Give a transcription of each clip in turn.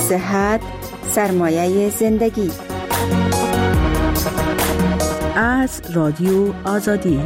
صحت سرمایه زندگی. از رادیو آزادی.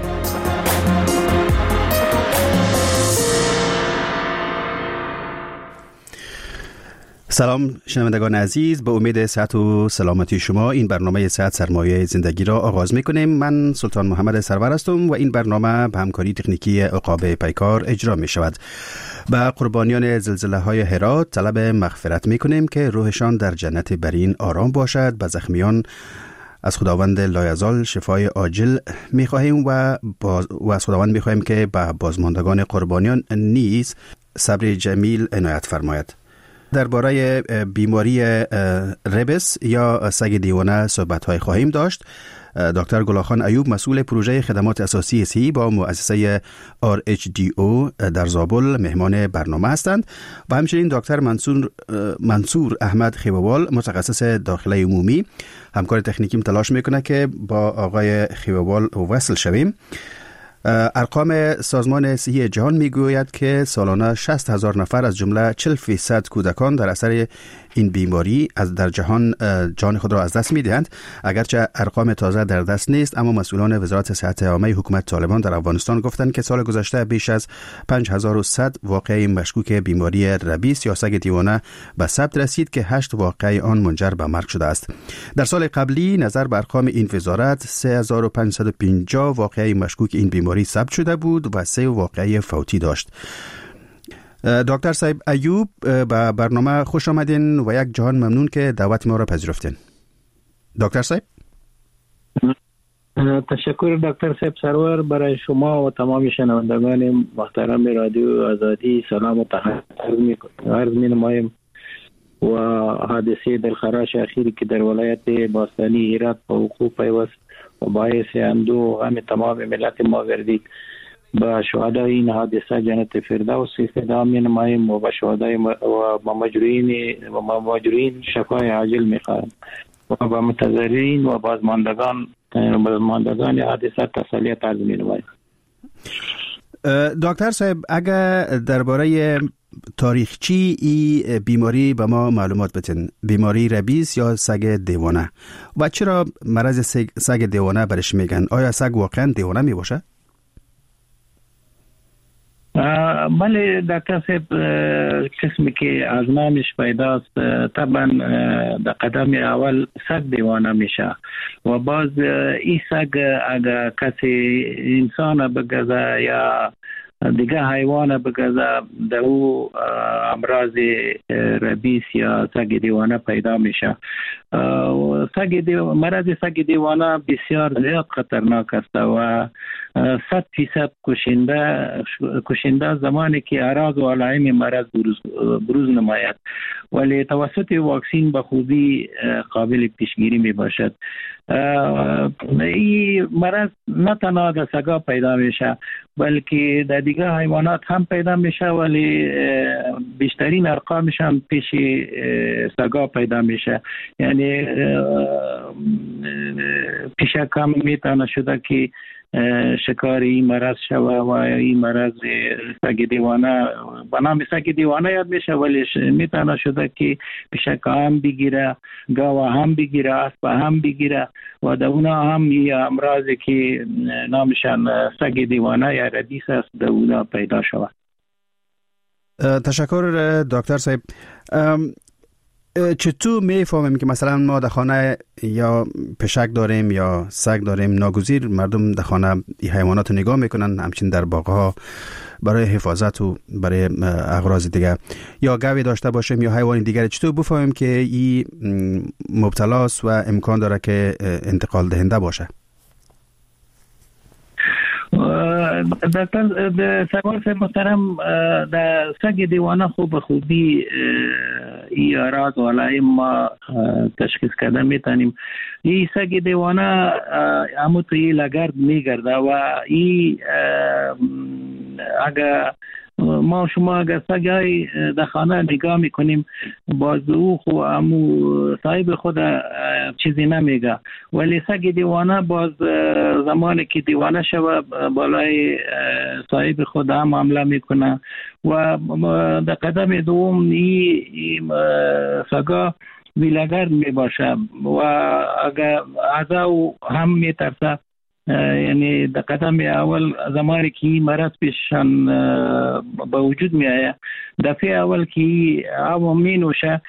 سلام شنوندگان عزیز، به امید صحت و سلامتی شما این برنامه صحت سرمایه زندگی را آغاز می‌کنیم. من سلطان محمد سرور هستم و این برنامه به همکاری تکنیکی عقاب پیکار اجرا می‌شود. به قربانیان زلزله‌های هرات طلب مغفرت می‌کنیم که روحشان در جنت برین آرام باشد. به زخمیان از خداوند لایزال شفای عاجل می‌خواهیم و از خداوند می‌خواهیم که به بازماندگان قربانیان نیز صبر جمیل عنایت فرماید. درباره بیماری ربس یا سگ دیوانه صحبت‌های خواهیم داشت. دکتر گلاخان ایوب مسئول پروژه خدمات اساسی صحی با مؤسسه RHDO در زابل مهمان برنامه هستند و همچنین دکتر منصور احمد خیوه‌وال متخصص داخله عمومی همکار تکنیکیم تلاش میکنه که با آقای خیوه‌وال وصل شویم. ارقام سازمان صحی جهان میگوید که سالانه 60,000 نفر از جمله 40% کودکان در اثر این بیماری در جهان جان خود را از دست میدهند. اگرچه ارقام تازه در دست نیست، اما مسئولان وزارت صحت عامه حکومت طالبان در افغانستان گفتند که سال گذشته بیش از 5100 واقعه مشکوک بیماری ربیس یا سگ دیوانه به ثبت رسید که 8 واقعه آن منجر به مرگ شده است. در سال قبلی نظر به ارقام این وزارت 3550 واقعه مشکوک این بیماری ثبت شده بود و 3 واقعه فوتی داشت. دکتر صاحب ایوب، به برنامه خوش آمدین و یک جهان ممنون که دعوت ما را پذیرفتین. دکتر صاحب تشکر دکتر صاحب سرور. برای شما و تمام شنوندگان محترم رادیو آزادی سلام و تحیت عرض می‌نمایم و حادثه دلخراش اخیری که در ولایت باستانی هرات به وقوع پیوست و باعث اندوه و غم تمام ملت ما گردید. با شهدای این حادثه جنت فردوس استدعا می‌نماییم و با شهدای و مجروحین شفای عاجل می‌خواهیم و با متضررین و بازماندگان حادثه تسلیت عرض می‌نماییم. دکتر صاحب، اگر درباره تاریخچی ای بیماری به ما معلومات بتین، بیماری ربیس یا سگ دیوانه و چرا مرض سگ دیوانه برش میگن؟ آیا سگ واقعا دیوانه می باشه؟ بله دکتر صاحب، قسمی که از نامش پیداست طبعا در قدم اول سگ دیوانه میشه و باز این سگ اگر کسی انسان بگذه یا دیگه حیوان بگذه در او امراض ربیس یا سگ دیوانه پیدا میشه. مرض سگ دیوانه بسیار زیاد خطرناک است و 100% کشنده زمانی که اعراض و علائم مرض بروز نماید، ولی توسط واکسین به خوبی قابل پیشگیری می باشد. این مرض نه تنها در سگا پیدا میشه بلکه در دیگه حیوانات هم پیدا میشه، ولی بیشترین ارقامش هم پیش سگا پیدا میشه. یعنی پیش کم میتونه شده که شکار این مرض شوه و این مرض سگ دیوانه به نام سگ دیوانه یاد میشه، ولی میتونه شده که پیشک هم بگیره، گاوه هم بگیره، اسب هم بگیره و در اونا هم یه امراضی که نامشان سگ دیوانه یا ربیس است در اونا پیدا شود. تشکر دکتر صاحب. چطور میفهمیم که مثلا ما در خانه یا پشک داریم یا سگ داریم؟ ناگزیر مردم در خانه این حیوانات رو نگاه میکنن، همچنین در باغ‌ها برای حفاظت و برای اغراض دیگه، یا گاوی داشته باشیم یا حیوان دیگر. چطور بفهمیم که این مبتلاست و امکان داره که انتقال دهنده باشه؟ دکتر سرور محترم، در سگ دیوانه خوبی این اعراض و علائم ما تشخیص کرده میتونیم. این سگ دیوانه همون توی لگرد میگرده و این اگر ما شما اگر سگای در خانه نگاه میکنیم باز او خو امو صاحب خود چیزی نمیگه، ولی سگ دیوانه باز زمانی که دیوانه شوه بالای صاحب خود هم حمله میکنه و در قدم دوم این سگا ویلگرد می باشه و اگر از او هم می ترسه، یعنی در قدم اول زمانی که این مرض پیششان با وجود می آید، دفعه اول که او می نوشه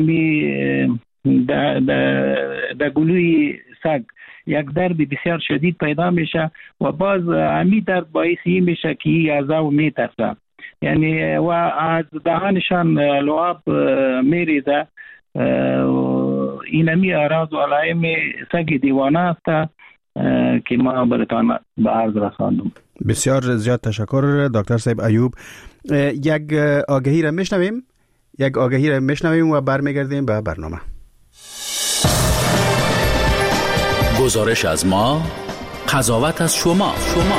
در گلوی سگ یک درد بسیار شدید پیدا میشه و باز امی درد باعث این میشه که از او می ترسه، یعنی و از دهانشان لعاب می ریزه. اینمی اعراض و علائم سگ دیوانه است که ما براتان به عرض رساندم. بسیار زیاد تشکر دکتر صاحب ایوب. یک آگهی را میشنویم و برمیگردیم به برنامه. گزارش از ما، قضاوت از شما.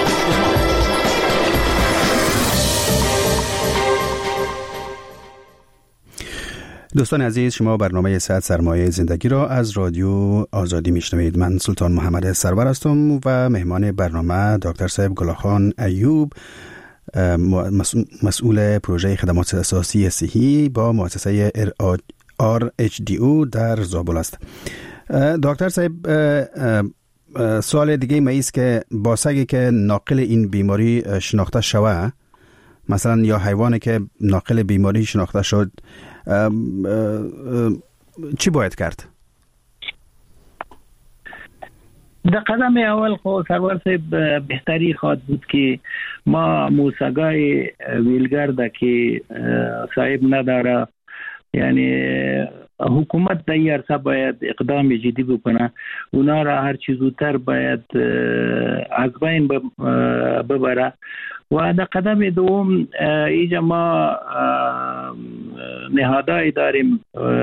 دوستان عزیز، شما برنامه صحت سرمایه زندگی را از رادیو آزادی میشنوید. من سلطان محمد سرور هستم و مهمان برنامه دکتر صاحب گلاخان ایوب، مسئول پروژه خدمات اساسی صحی با مؤسسه RHDO در زابل است. دکتر صاحب، سوال دیگه ما است که با سگی که ناقل این بیماری شناخته شوه، مثلا یا حیوانی که ناقل بیماری شناخته شد، چی باید کرد؟ در قدم اول خود سرور صاحب بهتری خواهد بود که ما موسگای ویلگرده که صاحب نداره، یعنی حکومت در این عرصه باید اقدام جدی بکنه، اونا را هر چیز زودتر باید از بین ببره. و در قدم دوم اینجا ما نهادهایی داریم،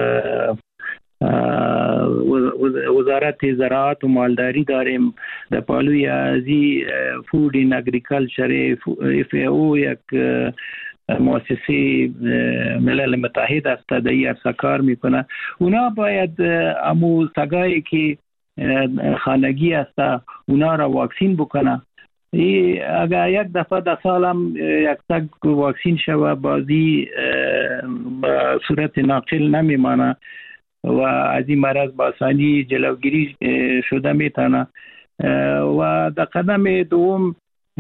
وزارت زراعت و مالداری داریم، در پالوی ازی فود این اگریکلچر FAO یک مؤسسه ملل متحد است در این عرصه کار میکنه. اونا باید امو سگایی که خانگی است اونا را واکسین بکنه. اگر یک دفعه در سال هم یک سگ واکسین شوه بازی به صورت ناقل نمیمانه و از این مرض با آسانی جلوگیری شده میتونه. و در قدم دوم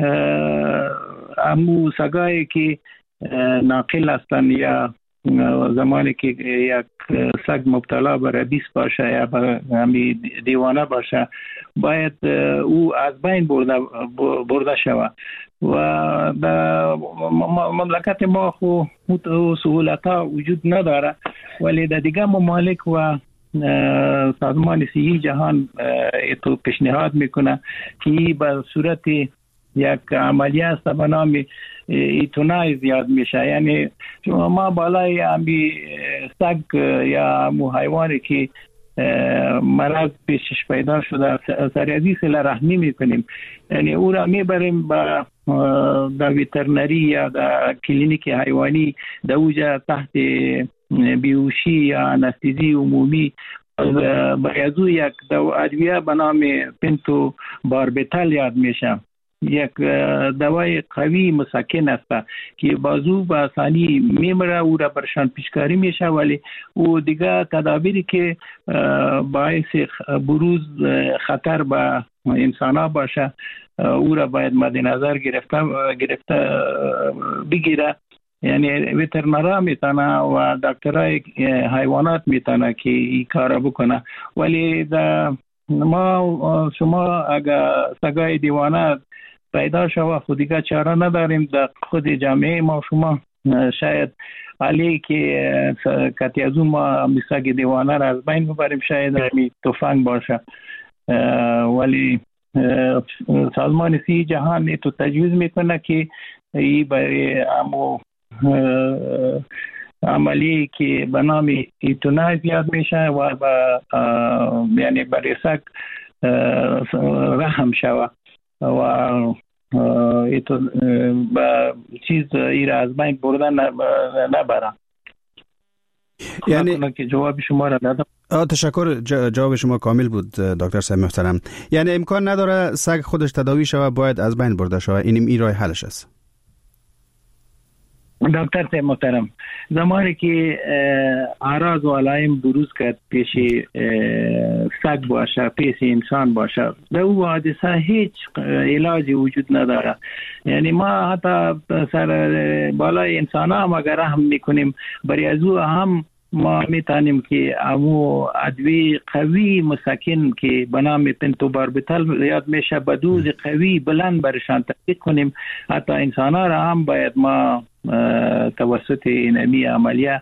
امو سگایی که ناقل هستند یا زمانی که یک سگ مبتلا به ربیس باشه یا به دیوانه باشه باید او از بین برده شود. و در مملکت ما خو سهولت ها وجود نداره، ولی در دیگه ممالک و سازمان صحی جهان تو پیشنهاد میکنه که به صورت یک عملیه است به نام ایتونای زیاد میشه، یعنی ما بالای امی سگ یا مو حیوانی که مرض پیشش پیدا شده سریعی سله رحمی میکنیم، یعنی او را میبریم در ویترنری یا در کلینیک حیوانی در اوجا تحت بیوشی یا انستیزی عمومی بایدو یک ادویه به نام پنتو باربیتال یاد میشه، یک دوای قوی مسکن است که بازو به آسانی میمره او را برشان پیشکاری میشه، ولی او دیگه تدابیری که باعث بروز خطر به انسان ها باشه او را باید مد نظر گرفته بگیره. یعنی ویترنرها میتونه و دکترای حیوانات میتونه که این کار بکنه، ولی ما شما اگر سگای دیوانه پیدا شوه خود دیگه چاره نداریم. در خود جامعه ما شما شاید علی که کتی از اون ما سگ دیوانه را از بین ببریم، شاید همی تفنگ باشه، ولی سازمان صحی جهان تو تجویز میکنه که این برای امو عملی که به نام ایتونای زیاد میشه و یعنی برای سگ رحم شوه و ایتو با چیز ایره از بین بردن نبرن. یعنی که جواب شما را دادم. تشکر، جواب شما کامل بود دکتر صاحب محترم. یعنی امکان نداره سگ خودش تداوی شود، باید از بین برده شود، این راه حلش است. دکتر صاحب محترم، زمانی که اعراض و علائم بروز کرد پیش سگ باشه، پیش انسان باشه، در او حادثه هیچ علاجی وجود نداره. یعنی ما حتی سر بالای انسان هم اگر رحم میکنیم، برای از او هم ما میتونیم که امو ادویه قوی مسکن که به نام پنتوباربیتال یاد میشه، به دوز قوی بلند برشان تطبیق کنیم. حتی انسان ها را هم باید ما توسط اینمی عملیه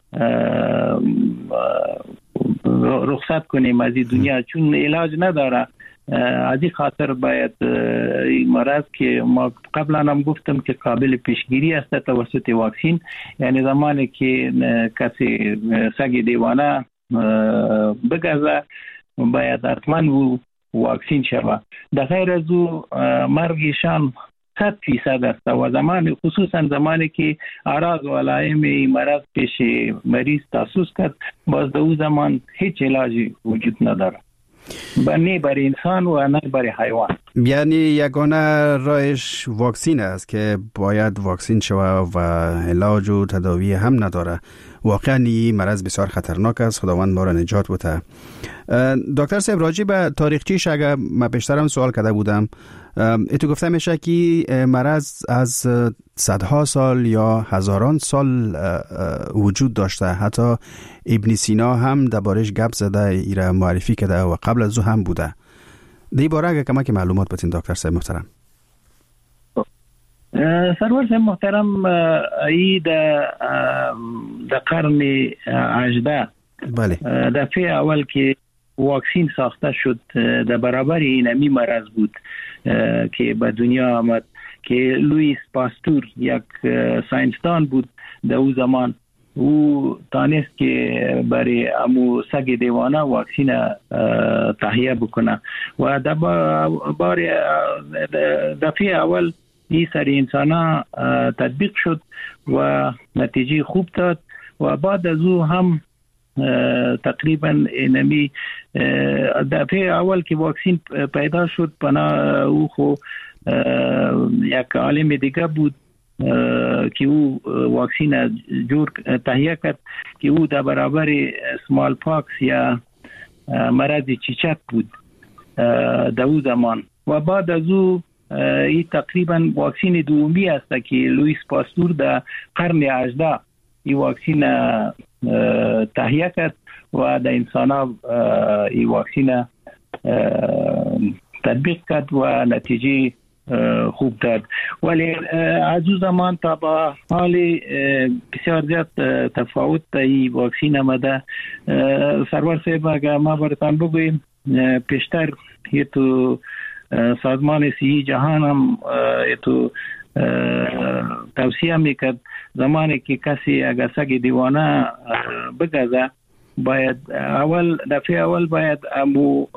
رخصت کنیم از این دنیا، چون علاج نداره. از این خاطر باید این مرض که ما قبلا هم گفتم که قابل پیشگیری است توسط واکسین. یعنی زمانی که کسی سگ دیوانه بگذه باید حتما واکسین شود. در غیر از او مرگشان 100% است و زمان خصوصا زمانی که اعراض و علائم مرض پیش مریض تحسس کرد، باز در او زمان هیچ علاجی وجود نداره، نه برای انسان و نه برای حیوان. یعنی یگانه راهش واکسین است که باید واکسین شود و علاج و تداوی هم نداره. واقعا این مرض بسیار خطرناک است، خداوند ما را نجات بده. دکتر صاحب، راجع به تاریخچه‌اش اگر من پیشترم سوال کرده بودم، تو گفته میشه که مرض از صدها سال یا هزاران سال وجود داشته. حتی ابن سینا هم دربارش گپ زده، ایره معرفی کرده و قبل از او هم بوده. دی باره اگر کمک معلومات بتین دکتر صاحب محترم. سرور صاحب محترم، ای در قرن 18 بله، دفعه اول که واکسین ساخته شد در برابر اینمی مرض بود که به دنیا آمد، که لوئیس پاستور یک ساینسدان بود در او زمان. او تانست که برای امو سگ دیوانه واکسین تهیه بکنه و دفعه اول این سر انسان ها تطبیق شد و نتیجه خوب داد. و بعد از او هم تقریبا اینمی دفعه اول که واکسین پیدا شد، پناه او خو یک عالم دیگه بود که او واکسین جور تهیه کرد که او در برابر سمال پاکس یا مرض چیچک بود در او زمان. و بعد از او این تقریبا واکسین دومی است که لوئیس پاستور در قرن 18 این واکسین تهیه کرد و در انسان ها این واکسین تطبیق کرد و نتیجه خوب داد. ولی از او زمان تا با حال بسیار زیاد تفاوت این واکسین آمده. سرور صاحب اگر ما براتان بگویم، پیشتر یه تو سازمان صحی جهان هم تو توصیه میکرد زمانی که کسی اگر سگ دیوانه بگذه، باید دفعه اول باید امو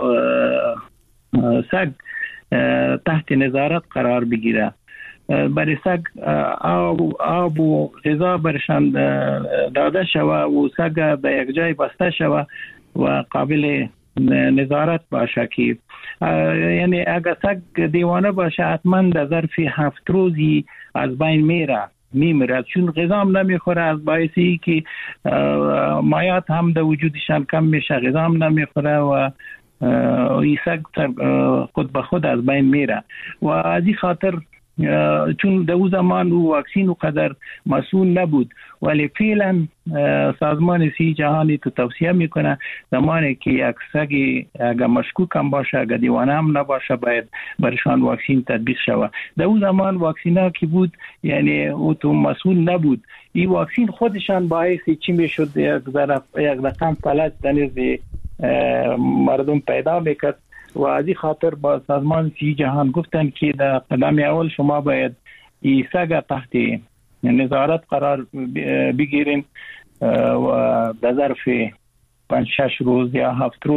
سگ تحت نظارت قرار بگیره. برای سگ آب و غذا برشان داده شوه و سگ به یک جای بسته شوه و قابل نظارت باشه. که یعنی اگر سگ دیوانه باشه حتما در ظرف 7 روزی از بین میمیره، چون غذا هم نمیخوره، از باعثی که مایات هم در وجودشان کم میشه، غذا هم نمیخوره و این سگ خود به خود از بین میره. و از این خاطر چون در او زمان او واکسین و قدر مسئول نبود، ولی فعلا سازمان صحی جهانی تو توصیه میکنه زمانی که یک سگ اگر مشکوک هم باشه، اگر دیوانه هم نباشه، باید برشان واکسین تطبیق شود. در او زمان واکسین ها که بود یعنی او تو مسئول نبود، این واکسین خودشان باعث چی میشد یک رقم فلج دنیز مردم پیدا میکرد. و از این خاطر با سازمان صحی جهان گفتن که در قدم اول شما باید این سگ تحت نظارت قرار بگیرین و در ظرف 5-6 روز یا 7 روز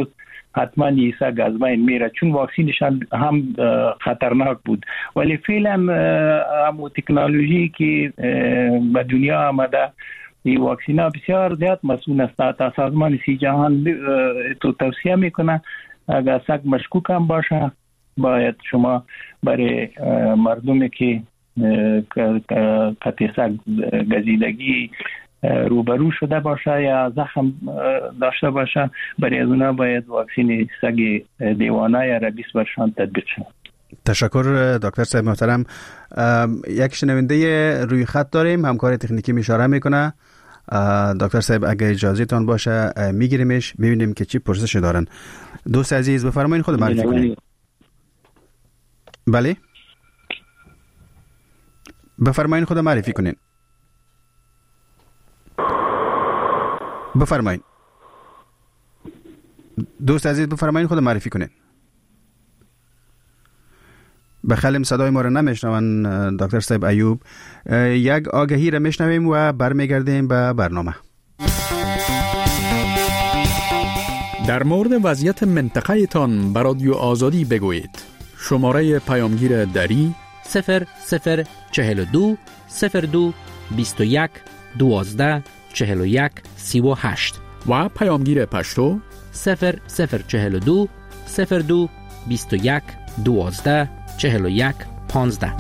حتما این سگ از بین میره، چون واکسینش هم خطرناک بود. ولی فعلا همون تکنولوژی که به دنیا آمده، این واکسینا بسیار زیاد مسئول است. تا سازمان صحت جهان تو توصیه میکنه اگر سگ مشکوک هم باشه باید شما برای مردمی که قطع سگ گزیدگی روبرو شده باشه یا زخم داشته باشه، برای از اونا باید واکسین سگ دیوانه یا ربیس برشان تطبیق شد. تشکر دکتر صاحب محترم. یک شنونده روی خط داریم، همکار تکنیکی اشاره میکنه. دکتر صاحب اگه اجازه تان باشه میگیریمش ببینیم که چی پرسش دارن. دوست عزیز بفرمایید خود معرفی کنید. بله بفرمایید خود معرفی کنید. بفرمایید دوست عزیز، بفرمایید خود معرفی کنید. بخلیم صدای ما رو نمیشنون دکتر صاحب ایوب. یک آگهی رو میشنویم و برمیگردیم به برنامه. در مورد وضعیت منطقه تان به رادیو آزادی بگویید. شماره پیامگیر دری 0042 02 21 12 41 38 و پیامگیر پشتو 0042 02 21 12 41 15.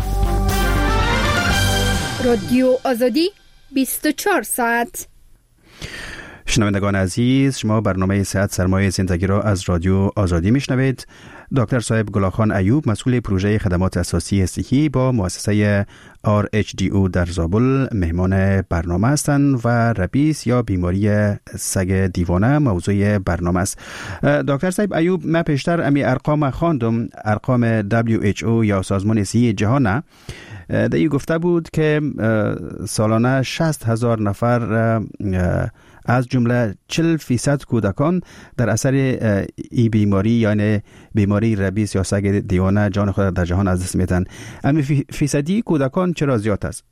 رادیو آزادی 24 ساعت. شنوندگان عزیز، شما برنامه صحت سرمایه زندگی را از رادیو آزادی میشنوید. دکتر صاحب گلاخان ایوب مسئول پروژه خدمات اساسی صحی با مؤسسه RHDO در زابل مهمان برنامه هستند و ربیس یا بیماری سگ دیوانه موضوع برنامه است. دکتر صاحب ایوب، من پیشتر امی ارقام خواندم، ارقام WHO یا سازمان صحی جهان دیگه گفته بود که سالانه 60,000 نفر از جمله 40% کودکان در اثر این بیماری یعنی بیماری ربیس یا سگ دیوانه جان خود در جهان از دست میتن. اما فیصدی کودکان چرا زیاد است؟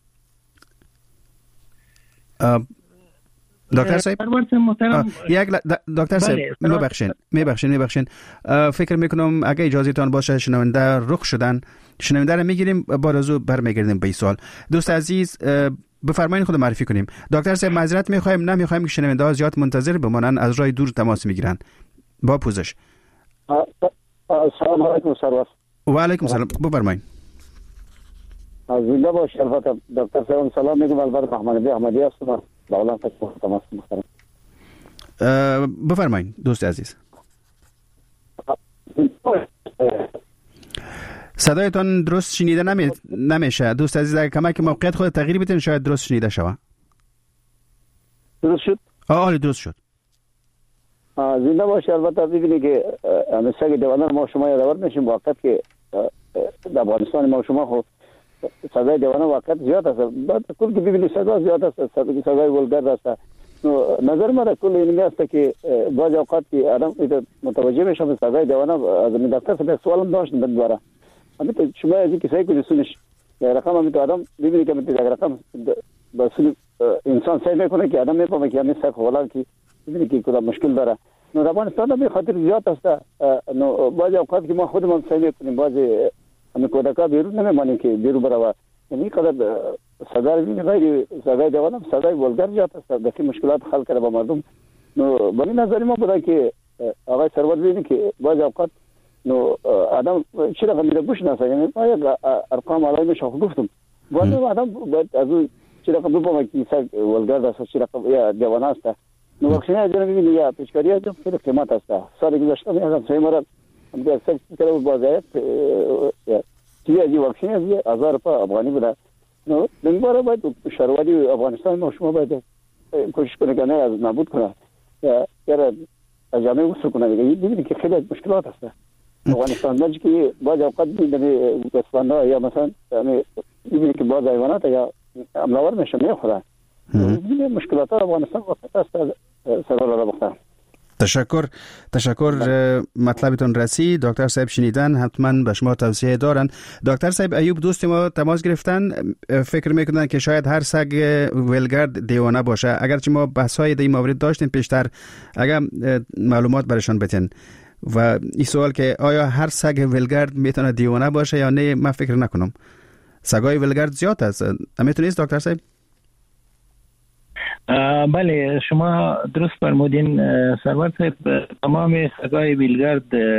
دکتر صاحب دکتر صاحب میبخشین فکر میکنم اگه اجازه تان باشه شنونده رخ شدن، شنونده رو میگیریم بعد از او برمیگردیم به این سوال. دوست عزیز بفرمایید خود معرفی کنیم. دکتر صاحب معذرت میخوایم نمیخوایم که شنونده ها زیاد منتظر بمانن، از راه دور تماس میگیرن. با پوزش. سلام علیکم سروس. و علیکم سلام، بفرمایید. زنده باشید. البته دکتر صاحب سلام میگم. البته محمد احمدی هستم. دولت تماس میگیرم. بفرمایید دوست عزیز. صدایتان درست شنیده نمیشه دوست عزیز. اگه کمک موقعیت خود تغییر بدین شاید درست شنیده شود. درست شد؟ آره درست شد. زنده باشید. البته ببینید که سگ دیوانه ما شما یادآور میشیم واقعا که در افغانستان ما شما خود سگای دیوانه واقعا زیاد است. بعد کل که ببینید سگا زیاد است، سگای ولگرد است. نظر ما کل این است که بعض اوقات که آدم متوجه میشه به سگای دیوانه. از دکتر صاحب سوالم داشتم دوباره. البته شما از اینکه سعی کنید سونش رقم هم تو آدم ببینید که مثل رقم با انسان سعی میکنه که آدم میفهمه که همین سگ حالا که ببینید که کدام مشکل داره. نو در افغانستان به خاطر زیاد است. نو بعضی اوقات که ما خودمون سعی میکنیم بعضی همین کودکا بیرون نمیمانیم که بیرون برای یعنی قدر سگای غیر سگای دیوانه سگای ولگرد زیاد است. دکی مشکلات حل کرده با مردم. نو به نظر ما بود که آقای سرور ببینید که بعضی اوقات نو آدم چرا میره گوش نسه. یعنی ما یک ارقام علایمش گفتم بعد آدم باید از اون چرا بفهمه که سگ ولگرد است چرا یا دیوانه است. نو واکسین از ببینید یا پیشکاری از خیلی قیمت است. سال گذشته میگم سه ماه هم سگ کرده بازار چیزی از واکسین از 1000 روپیه افغانی بوده. نو نمیبره باید شهروندی افغانستان ما شما باید کوشش کنه که نه از نابود کنه یا از جامعه وصل کنه. ببینید که خیلی مشکلات است افغانستان. ماجی که بعض اوقات میبینید گوسفندا یا مثلا میبینید که بعض حیوانات یا املاور میشه میخورن. مشکلات افغانستان وقت است سرور را بخورن. تشکر. مطلبتون رسید. دکتر صاحب شنیدن، حتما به شما توصیه دارن. دکتر صاحب ایوب دوست ما تماس گرفتن، فکر میکنن که شاید هر سگ ولگرد دیوانه باشه. اگرچه ما بحث‌های این مورد داشتیم پیشتر، اگر معلومات برشان بتین. و این سوال که آیا هر سگ ولگرد میتونه دیوانه باشه یا نه، من فکر نکنم. سگای ولگرد زیاد است. میتونید دکتر صاحب؟ بله شما درست فرمودین سرور صاحب. تمام سگای ولگرد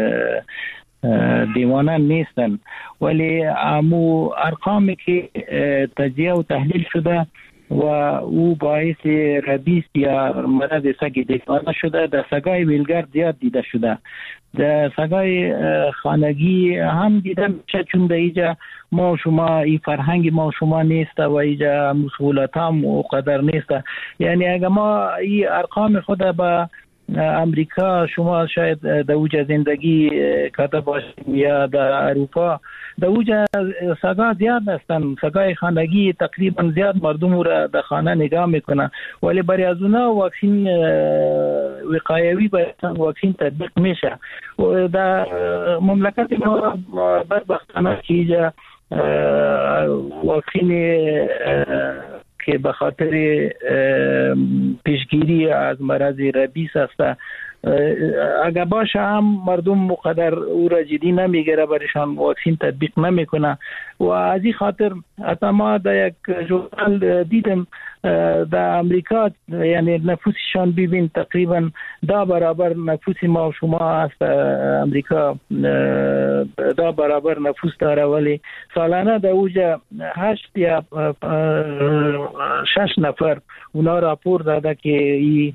دیوانه نیستن، ولی امو ارقامی که تجزیه و تحلیل شده و او باعث ربیس یا مرض سگ دیوانه شده، در سگای ولگرد زیاد دیده شده. در سگای خانگی هم دیده میشه، چون در اینجا ما شما این فرهنگ ما شما نیست و اینجا مسئولت هم و قدر نیست. یعنی اگر ما این ارقام خود به امریکا شما شاید در اوج زندگی کرده باشیم یا در اروپا، در اوج سگا زیاد هستن. سگای خانگی تقریبا زیاد مردم را در خانه نگاه میکنن، ولی برای از اونا واکسین وقایوی باید واکسین تطبیق میشه. و در مملکت ما بدبختانه که اینجا واکسین که به خاطر پیشگیری از مرض ربیس است، اگر باشه هم مردم مقدر او را جدی نمیگیره، برایشان واکسین تطبیق نمیکنه. و از این خاطر حتی ما در یک جورنال دیدم در امریکا، یعنی نفوسشان ببین تقریبا 10 برابر نفوس ما و شما است. امریکا 10 برابر نفوس داره، ولی سالانه در اوج 8 یا 6 نفر اونا راپور داده که این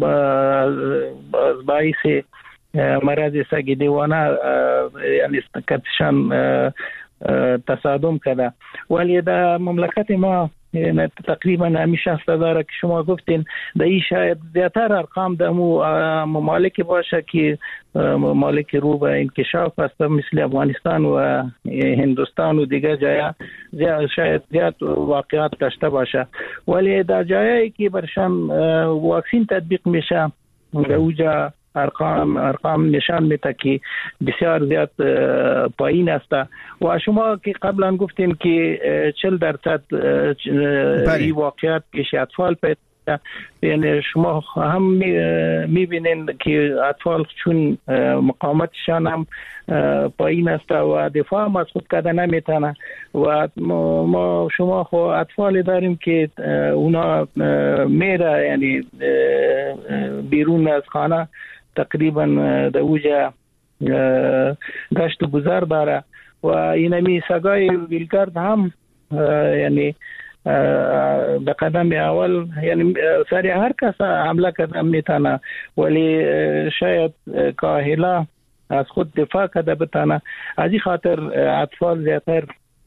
باعث مرض سگ دیوانه یعنی کتشان تصادم کرده. ولی در مملکت ما تقریبا همیشه است داره که شما گفتین در این شاید زیادتر ارقام در ممالک باشه که ممالک رو به انکشاف است، مثل افغانستان و هندوستان و دیگر جایا شاید زیاد واقعات داشته باشه. ولی در جایی که برشان واکسین تطبیق میشه در اوجا ارقام نشان میده که بسیار زیاد پایین است. و شما که قبلا گفتین که 40% این واقعیت پیش اطفال پیدا، یعنی شما هم میبینین که اطفال چون مقاومتشان هم پایین است و دفاع هم از خود کرده نمیتونه. و ما شما خو اطفال داریم که اونا میره یعنی بیرون از خانه تقریبا در اوج گشت و گذر داره. و اینمی سگای ولگرد هم یعنی به قدم اول یعنی سری هر کس حمله کردن میتونه، ولی شاید کاهلا از خود دفاع کرده بتونه. از این خاطر اطفال زیادتر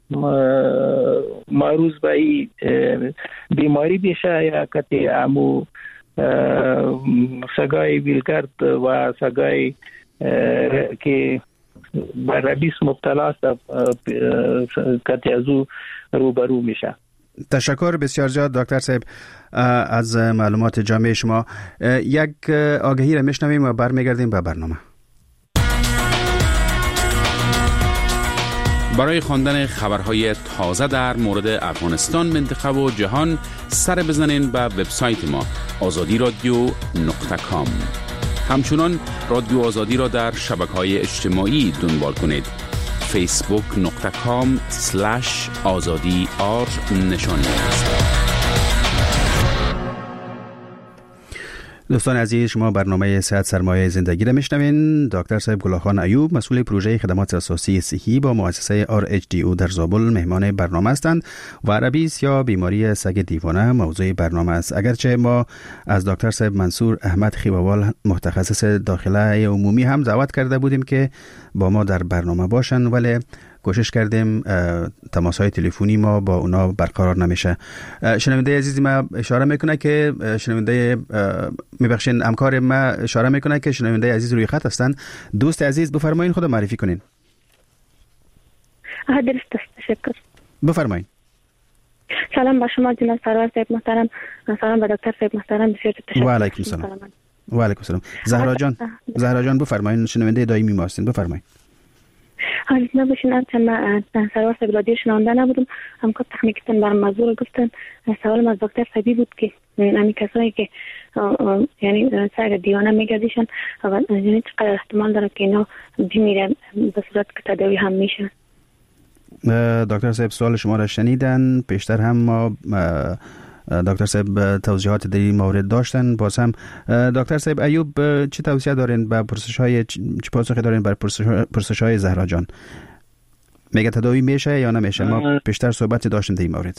معروض به این بیماری بشه یا کتی امو سگای ولگرد و سگای که بر ربیس مبتلا است کتی از او روبرو میشه. تشکر بسیار زیاد دکتر صاحب از معلومات جامع شما. یک آگهی را میشنویم و برمیگردیم به برنامه. برای خواندن خبرهای تازه در مورد افغانستان، منطقه و جهان سر بزنین به وبسایت ما azadiradio.com. همچنان رادیو آزادی را در شبکه‌های اجتماعی دنبال کنید. facebook.com/azadi_r نشانی است. دوستان عزیز، شما برنامه صحت سرمایه زندگی را میشنوین. دکتر صاحب گلخان ایوب مسئول پروژه خدمات اساسی صحی با مؤسسه RHDO در زابل مهمان برنامه هستند و ربیس یا بیماری سگ دیوانه موضوع برنامه است. اگرچه ما از دکتر صاحب منصور احمد خیباوال متخصص داخله عمومی هم دعوت کرده بودیم که با ما در برنامه باشن، ولی کوشش کردیم تماس‌های تلفنی ما با اونا برقرار نمیشه. شنونده عزیزی ما اشاره میکنه که میبخشین همکار ما اشاره میکنه که شنونده عزیز روی خط هستن. دوست عزیز بفرمایین خود معرفی کنین. درست است، تشکر. بفرمایین. سلام با شما جناب سرور صاحب محترم، سلام به دکتر صاحب محترم، بسیار تشکر. و علیکم سلام. و علیکم السلام. زهرا جان بفرمایید، شنونده دائمی ما هستین، بفرمایید. حالا نباشین من سروار سبیلادی شنونده نبودم، همکار تکنیکتون برام موضوع گفتن. سوالم از دکتر صبی بود که همین کسایی که یعنی سر دیوانه میگردیشن یعنی چقدر احتمال داره که اینا بمیرن به صورت که تداوی هم میشن؟ دکتر صاحب سوال شما را شنیدن. پیشتر هم ما دکتر صاحب توضیحات در این مورد داشتن. باز هم دکتر صاحب ایوب چه توصیه دارین به پرسش‌های، چه پاسخی دارین بر پرسش‌های زهرا جان؟ میگه تداوی میشه یا نمیشه؟ ما پیشتر صحبت داشتیم در این مورد.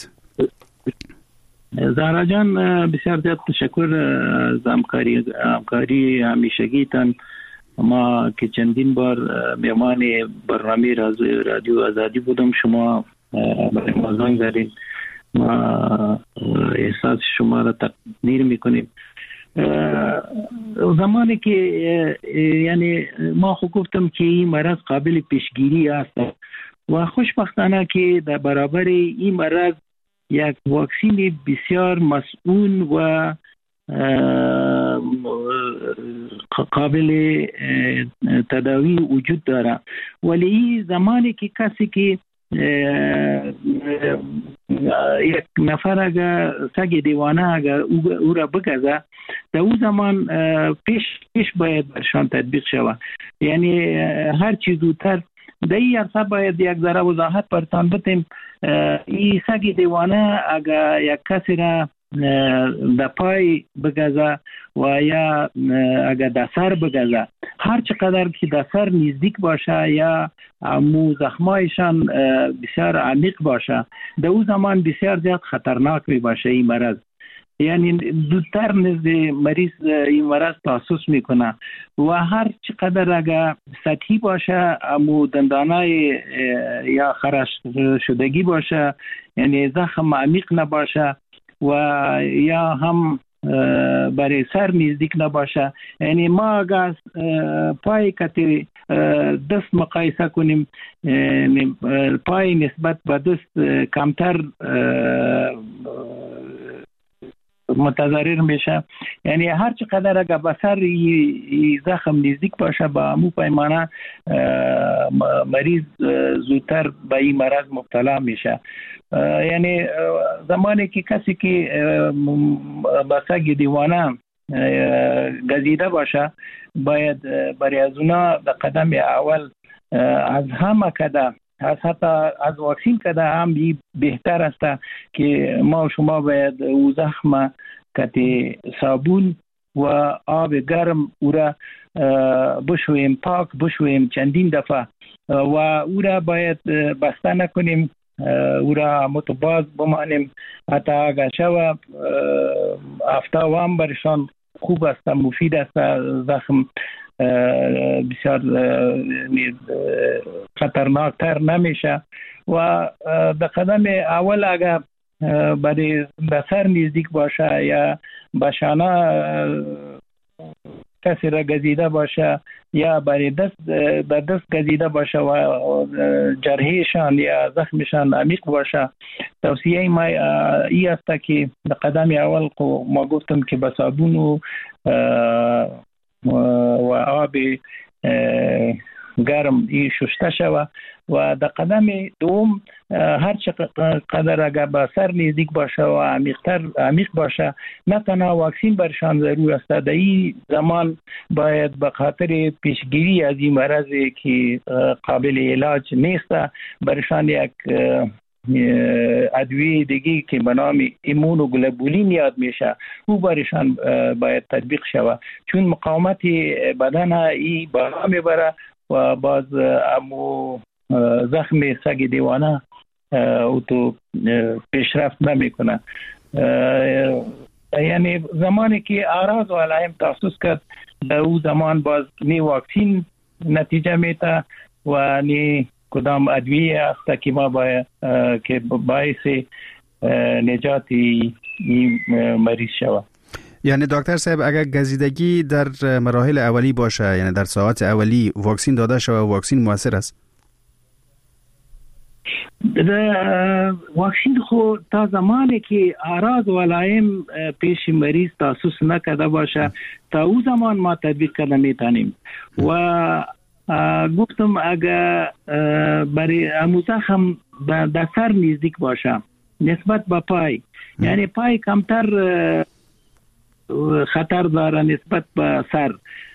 زهرا جان بسیار زیاد تشکر از همکاری همیشگیتان. ما که چندین بار مهمان برنامه رادیو آزادی بودم، شما برای ما زنگ زدید، ما احساس شما را تقدیر میکنیم. زمانی که یعنی ما خود گفتم که این مرض قابل پیشگیری است و خوشبختانه که در برابر این مرض یک واکسین بسیار مسئول و قابل تداوی وجود داره. ولی زمانی که کسی که یک نفر اگر سگ دیوانه اگر او را بگذه، در او زمان پیش باید برشان تطبیق شود. یعنی هر چیز زودتر در این عرصه باید یک ذره وضاحت برتان بتیم. این سگ دیوانه اگر یک کسی را در پای بگذه و یا اگر در سر بگذه، هر چقدر که در سر نزدیک باشه یا مو زخمایشان بسیار عمیق باشه، در او زمان بسیار زیاد خطرناک می باشه این مرض. یعنی زودتر نزد مریض این مرض تاسوس میکنه و هر چقدر اگر سطحی باشه، امو دندانای یا خرش شدگی باشه، یعنی زخم عمیق نباشه و یا هم برای سر نزدیک نباشه، یعنی ما اگر پای کتی دست مقایسه کنیم، پای نسبت به دست کمتر متضرر میشه. یعنی هر چقدر اگر به سر زخم نزدیک باشه با امو پیمانه مریض زودتر به این مرض مبتلا میشه. یعنی زمانی که کسی که با سگ دیوانه گزیده باشه، باید برای از اونا در قدم اول از همه کده، از حتی از واکسین کده هم بهتر است که ما و شما باید او زخم کتی صابون و آب گرم او را بشویم، پاک بشویم چندین دفعه و او را باید بسته نکنیم، او را متباز بمانیم حتی اگر شوه افتاوام برشان خوب است، مفید است، زخم بسیار خطرناکتر نمیشه. و در قدم اول اگر برای سر نزدیک باشه یا بشانه کسی را گزیده باشه یا برای دست گزیده باشه و جرحشان یا زخمشان عمیق باشه، توصیه ما ای است که در قدم اول ما گفتم که به صابون و آب گرم ای شسته شود و در قدم دوم هر چقدر اگر به سر نزدیک باشه و عمیق باشه، نه تنها واکسین برشان ضرور است، در این زمان باید به خاطر پیشگیری از این مرضی که قابل علاج نیست برشان یک ادویه دیگه که به نام ایمونوگلوبولین یاد میشه، او برشان باید تطبیق شود، چون مقاومت بدن ای بالا میبره و باز امو زخم سگ دیوانه او تو پیشرفت نمیکنه. یعنی زمانی که اعراض و علائم تحسس کرد، او زمان باز نی واکسین نتیجه میده و نی کدام ادویه است که ما باید که باعث نجات این مریض شود. یعنی دکتر صاحب اگر گزیدگی در مراحل اولی باشه، یعنی در ساعات اولی واکسین داده شود، واکسین موثر است؟ واکسین خو تا زمانی که اعراض و علائم پیش مریض تاسوس نکرده باشه تا او زمان ما تطبیق کرده میتونیم. و گفتم اگر برای زخم در سر نزدیک باشه نسبت به پای، یعنی پای کمتر خطر داره نسبت به سر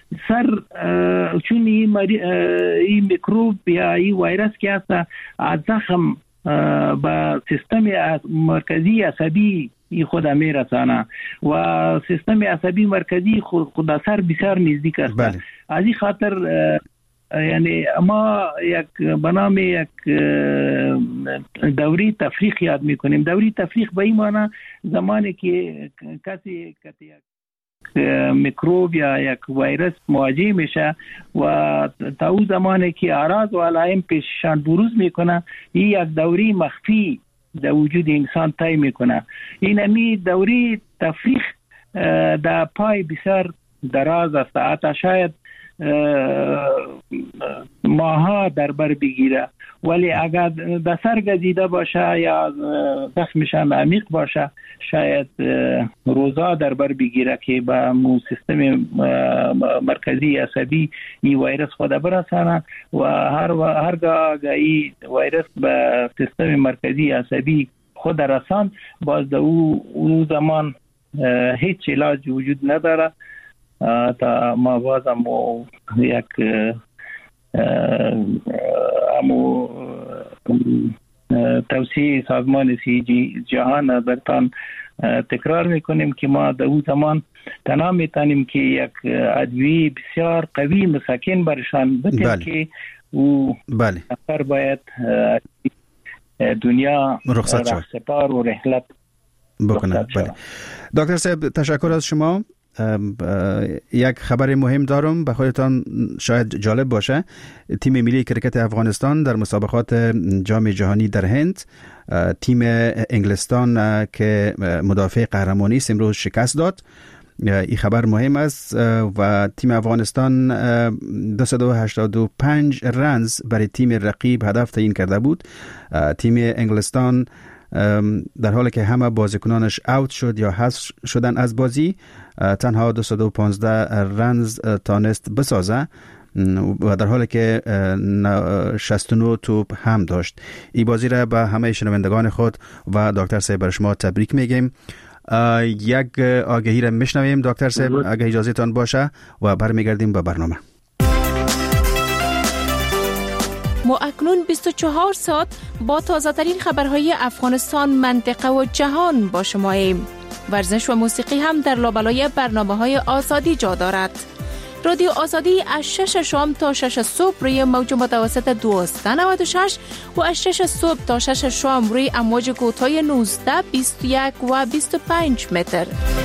چون این میکروب یا این ویروس که هست از زخم به سیستم مرکزی عصبی خود میرسانه و سیستم عصبی مرکزی خود سر بسیار نزدیک است. از این خاطر یعنی ما به نام یک دوری تفریق یاد میکنیم. دوری تفریق به این معنی زمانی که کسی میکروب یا یک ویروس مواجه میشه و تا اون زمانی که اعراض و علائم پیششان بروز میکنه این یک دوری مخفی در وجود انسان طی میکنه. این دوری تفریق در پای بسیار دراز است، حتی شاید ماها در بر بگیره، ولی اگر در سر گزیده باشه یا زخمشان عمیق باشه شاید روزا در بر بگیره که به سیستم مرکزی عصبی این ویروس خود برسانه و هرگاه این ویروس به سیستم مرکزی عصبی خود رسان باز در او زمان هیچ علاج وجود نداره تا ما بازم یک توصیه سازمان صحت جهان برتان تکرار میکنیم که ما در اون زمان تنها میتونیم که یک ادویه بسیار قوی مسکن برشان بدیم که او نفر باید دنیا رخصت سپار و رحلت بکنه. دکتر صاحب تشکر از شما. یک خبر مهم دارم به خودتان شاید جالب باشه. تیم ملی کرکت افغانستان در مسابقات جام جهانی در هند تیم انگلستان که مدافع قهرمانی است امروز شکست داد. این خبر مهم است و تیم افغانستان 285 رنز برای تیم رقیب هدف تعیین کرده بود. تیم انگلستان در حالی که همه بازیکنانش اوت شد یا حذف شدن از بازی تنها 215 رنز تانست بسازه و در حالی که 69 توپ هم داشت. این بازی را به همه شنوندگان خود و دکتر صاحب برای شما تبریک میگیم. یک آگهی را میشنویم دکتر صاحب اگه اجازه تان باشه و برمیگردیم به برنامه. ما اکنون 24 ساعت با تازه ترین خبرهای افغانستان، منطقه و جهان با شماییم. ورزش و موسیقی هم در لابلای برنامه‌های آزادی جا دارد. رادیو آزادی از 6 شام تا 6 صبح روی موج متوسط 1296 و از 6 صبح تا 6 شام روی امواج کوتاه 19، 21 و 25 متر.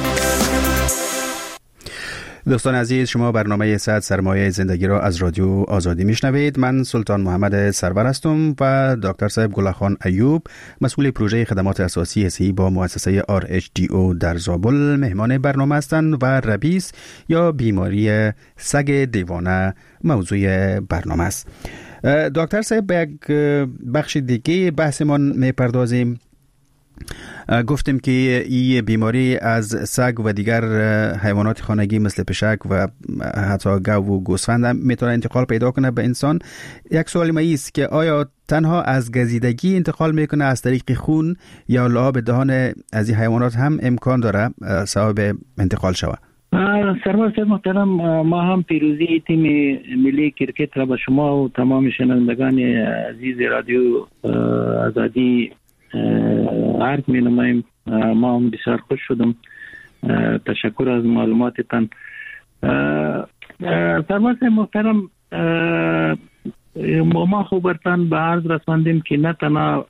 دوستان عزیز، شما برنامه 100 سرمایه زندگی را از رادیو آزادی میشنوید. من سلطان محمد سرور هستم و دکتر صاحب گلخان ایوب، مسئول پروژه خدمات اساسی صحی با مؤسسه RHDO در زابل مهمان برنامه هستند و ربیس یا بیماری سگ دیوانه موضوع برنامه است. دکتر صاحب به یک بخش دیگه بحثمان میپردازیم. گفتیم که این بیماری از سگ و دیگر حیوانات خانگی مثل پشک و حتی گاو و گوسفند هم میتونه انتقال پیدا کنه به انسان. یک سوال ما است که آیا تنها از گزیدگی انتقال میکنه از طریق خون یا لعاب دهان از این حیوانات هم امکان داره سبب انتقال شود؟ سرور صاحب محترم، ما هم پیروزی تیم ملی کرکت را به شما و تمام شنوندگان عزیز رادیو آزادی عرض می نماییم. ما هم بسیار خوش شدم. تشکر از معلوماتتان. سرور محترم، ما خوبرتان به عرض رساندیم که نه تنها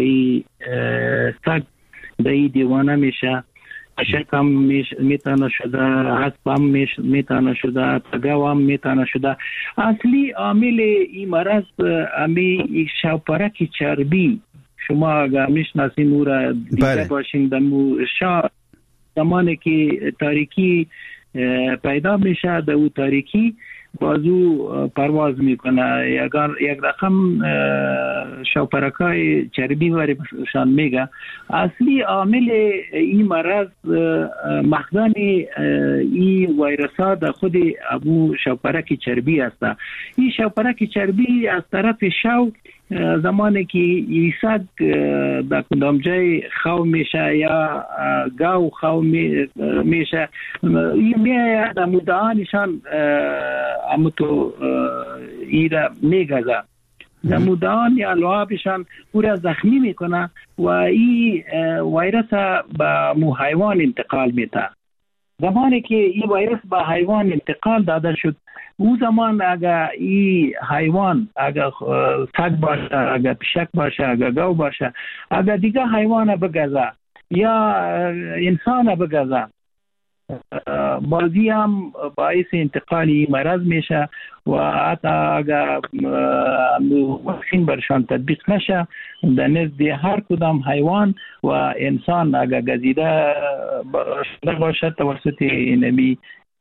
سگ به این دیوانه میشه، پشک هم میتونه شده، اسب هم میتونه شده، گاو هم میتونه شده. اصلی عامل این مرض امی شاپرک چربی، شما اگر میشناسین او را دیده باشین، زمانی که تاریکی پیدا میشه در اون تاریکی بازو پرواز میکنه. یک رقم شاپرکای چربی وارشان میگه. اصلی عامل این مرض مخزن این ویروس ها در خود ابو شاپرک چربی است. این شاپرک چربی از طرف شو زمانی که ایسک در کدام جای خو میشه یا گاو خو میشه این میه در مدعانشان امتو ایره میگذه در مدعان یا لعابشان او را زخمی میکنه و این ویروس به مو حیوان انتقال میده. زمانی که این ویروس به حیوان انتقال داده شد او زمان اگر این حیوان اگر سگ باشه، اگر پشک باشه، اگر گاو باشه، اگر دیگه حیوان بگذه یا انسان بگذه بازی هم باعث انتقال این مرض میشه و حتی اگر واکسین برشان تطبیق نشه در نزد هر کدام حیوان و انسان اگر گزیده باشد توسط اینمی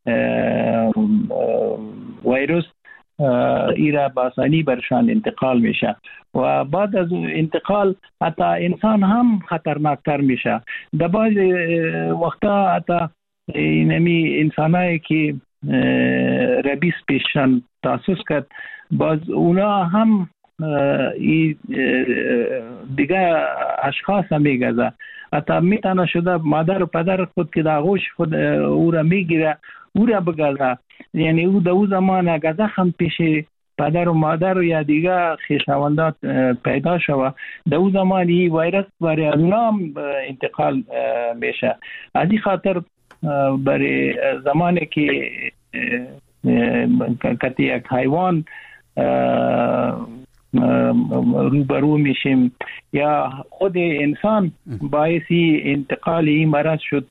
ویروس ایرا باسانی برشان انتقال میشه و بعد از انتقال حتی انسان هم خطرناکتر میشه. در بعض وقتا حتی اینمی انسانایی که ربیس پیششان تاسوس کرد باز اونا هم دیگه اشخاص هم میگذه. حتی میتونه شده مادر و پدر خود که در آغوش خود او را میگیره او را بگذه. یعنی او در او زمان اگر زخم پیش پدر و مادر و یا دیگه خویشاوندان پیدا شود در او زمان این ویروس برای اونا هم انتقال میشه. از این خاطر برای زمانی که کتی یک حیوان روبرو میشیم یا خود انسان باعثی انتقال این مرض شد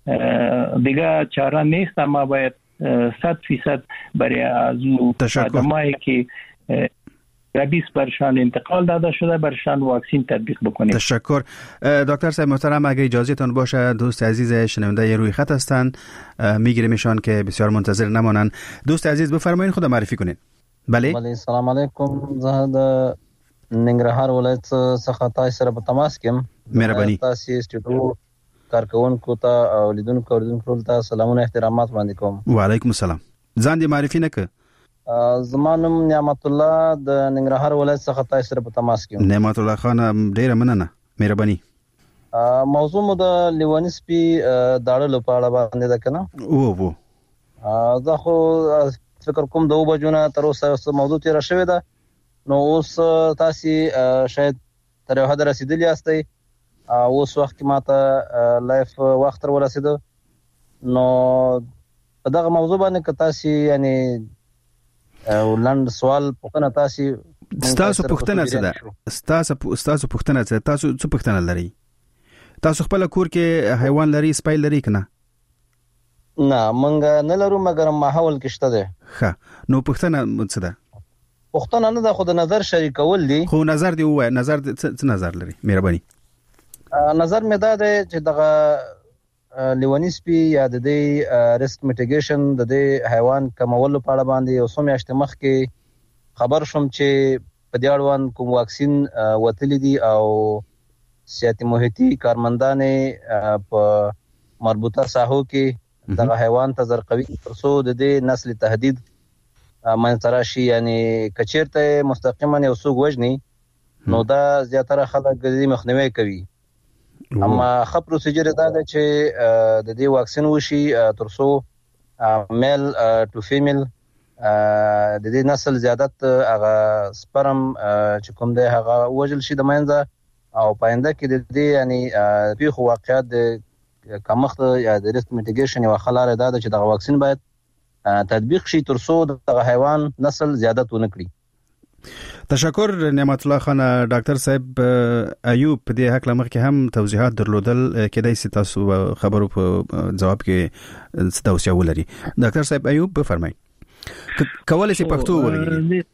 دیگه چاره نیست، اما باید 100% برای از آدمایی که ربیس برشان انتقال داده شده برشان واکسین تطبیق بکنید. تشکر. دکتر صاحب محترم اگه اجازه تان باشه دوست عزیز شنونده روی خط هستند میگیریمشان که بسیار منتظر نمانن. دوست عزیز بفرمایید خود معرفی کنید. بله سلام علیکم. زه د ننګرهار ولایت څخه تاسو سره په تماس کې یم. مهرباني. تاسو استودیو کارکونکو ته او لیدونکو اوریدونکو ته سلامونه احترامات وړاندې کوم. وعلیکم السلام. ځان دې معرفي نه ک؟ زما نوم نعمت الله د ننګرهار ولایت څخه تاسو سره په تماس کې یم. نعمت الله خان ډیره مننه. مهرباني. موضوع مو د لیوانی سپي داړلو په اړه باندې ده کنه؟ او زه خو فکر کوم 2 بجو نه تر اوسه موضوع تیر شوی ده. نو اوس تاسو شاید تر یو حد رسیدلی یاستئ. اوس وخت کې ماته لایف وخت ورسېده. نو په دغه موضوع باندې که تاسو یعنی ولند سوال پوښتنه تاسو پوښتنه څه ده؟ تاسو پوښتنه څه؟ تاسو څه پوښتنه لري؟ تاسو خپل کور کې حیوان لري، سپی لري کنه؟ نه مونږ نه لرو مګر ماحول کې شته ده. ښه نو پوښتنه څه ده؟ پوښتنه نه ده خو د نظر شریکول دي. خو نظر دی وای نظر څه نظر لري؟ مهرباني. نظر مې دا دی چې دغه لیونی سپي یا د دې ریسک میټیګیشن د دې حیوان کمولو په اړه باندې یو څو میاشتې مخکې خبر شوم چې په دې اړوند کوم واکسین وتلی دي او سیاحتي محیطي کارمندانې په مربوطه ساحو کې دغه حیوان ته زرقوي ترڅو د دې نسل تهدید منځته راشي. یعنی کچیرته مستقیما یو څوک وژني نو دا زیاتره خلک د مخنیوي کوي. اما ښه پروسیجر دا ده چې د دې واکسین وشي ترڅو میل ټو فیمیل د دې نسل زیادت هغه سپرم چې کوم دی هغه وژل شي د منځه او پاینده کې د دې یعنی پیښو واقعیت د کمښت یا د ریسک میټیګیشن یو خلاره ده چې دغه واکسین باید تطبیق شي ترڅو دغه حیوان نسل زیادت ونه کړي. تشکر نعمت الله خان. ډاکټر صاحب ایوب په دې حق لمر کې هم توضیحات درلودل کېدای شي تاسو خبرو په جواب کې توصیه ولري. ډاکټر صاحب ایوب بفرمایئ. کولای شي پښتو ولیکي.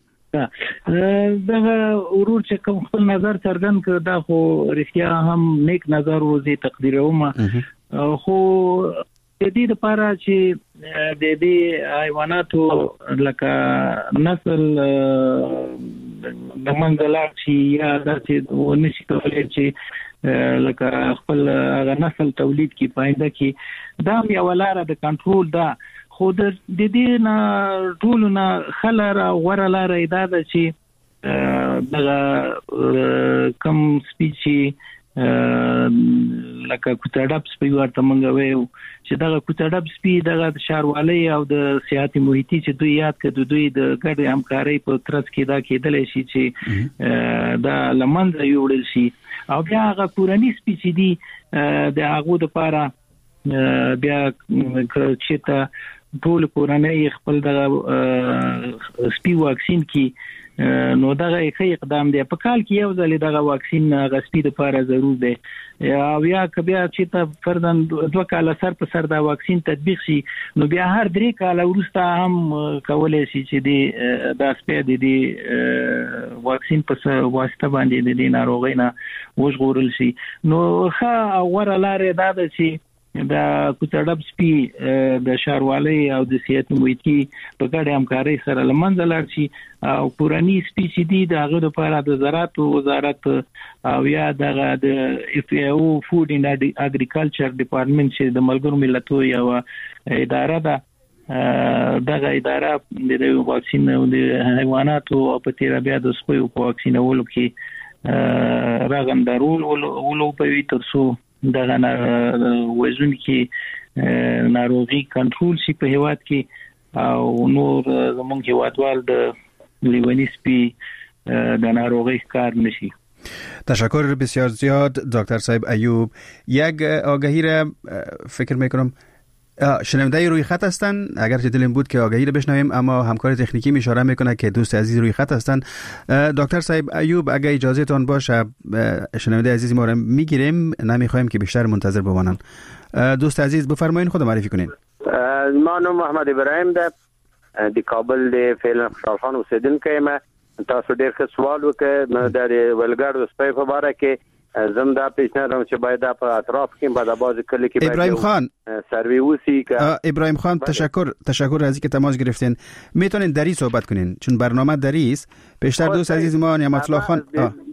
دغه ورور چې کوم خپل نظر څرګند کړ دا خو رښتیا هم نیک نظر او زی تقدیروم. خو د دې لپاره چې د دې حیواناتو لکه نسل د منځلار شي یا داسې ونشي کولای چې لکه خپل هغه نسل تولید کی پاینده کی دا یو لاره د کنټرول ده. خو د دې نه ټول نه خلره غوړه لاره دا ده چې د کم سپیشي لکه کوتاډب سپی ورته مونږ وایو چې دا کوتاډب سپی د شاروالي او د سیاحتي محیطي چې دوی یاد کړي دوی د ګډ همکاري په ترڅ کې دا کېدل شي چې دا لمنځه یوړل شي او بیا هغه کورنی سپی چې دي د هغه د لپاره بیا چې ته ټول کورنۍ خپل د سپی واکسین کې نو دغه یو اقدام دی. په کال کې یو ځل دغه واکسین غسپی لپاره ضرور دی او یا کبیا چې ته فردن 2 کال سر په سر دا واکسین تطبیق شي نو بیا هر 3 کال وروسته هم کولای شي چې د سپی د واکسین په واسطه باندې د ناروغۍ نه وژغورل شي. نو ښه غوړه لارې دا ده چې دا کوتاډب سپی د شاروالي او د سیاحت محیطي په ګډه همکاري سره لمنځه لاړ شي او کورنی سپی چې دي د هغه لپاره د زراعت وزارت او یا د FAO فود ان اګریکلچر ډپارټمنټ چې د ملګرو ملتونو یو اداره ده دغه اداره د واکسین د حیواناتو او په تیر بیا د سپیو په واکسینولو کې راغندارول ولو په وی ترسو دغه وزن کې ناروغي کنټرول شي په هیواد کې او نور زمونږ هیوادوال د لیونی سپی د ناروغي کار نشي. تشکر بسیار زیاد دکتر صاحب ایوب. یک آگهی را فکر میکنم شنونده روی خط هستن اگر که دلم بود که آگهی رو بشنویم اما همکار تکنیکی اشاره میکنه که دوست عزیز روی خط هستن. دکتر صاحب ایوب اگر اجازه تان باشه شنونده عزیز ما رو میگیریم نمیخوایم که بیشتر منتظر بمانن. دوست عزیز بفرمایید خود معرفی کنین. ما نام محمد ابراهیم ده د کابل د فعلا خوشحال خان اوسیدونکی ما تاسو ډیر ښه سوال وکړ د ولګړو سپی په اړه کې زم دا پیشنهاد چې باید په اطراف کې بعد باز کلی کې ابراهیم خان سروی وسی که ابراهیم خان تشکر از اینکه تماس گرفتین. میتونین دری صحبت کنین چون برنامه دری است. بیشتر دوست عزیز ما نعمت الله خان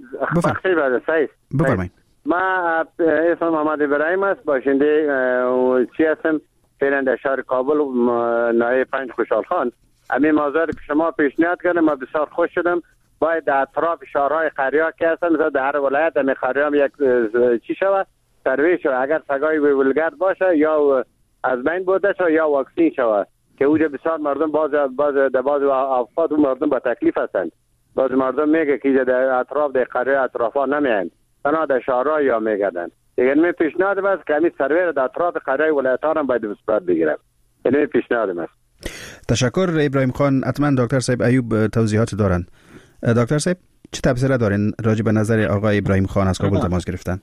بفرمایید. ما اسم محمد ابراهیم است باشنده چی هستم فعلا در شهر کابل نایب 5 خوشحال خان. همین موضوع که شما پیشنهاد کردم ما بسیار خوش شدم. باید در اطراف شهرهای قریه که هستن مثلا در هر ولایت هم قریه هم یک چی شود سروی شود اگر سگای ولگرد باشه یا از بین بوده شود یا واکسین شود که اوجه بسیار مردم باز اوقات مردم با تکلیف هستند. باز مردم میگه که در اطراف در قریه اطرافا نمیاند تنها در شهرهای یا میگردن. دیگه می پیشنهاد است که همین سروی در اطراف قریه ولایت ها هم باید بسپرد بگیرم. اینه پیشنهاد است. تشکر ابراهیم خان. حتما دکتر صاحب ایوب توضیحات دارن. دکتر صاحب چه تبصره دارین راجع به نظر آقای ابراهیم خان از کابل تماس گرفتن؟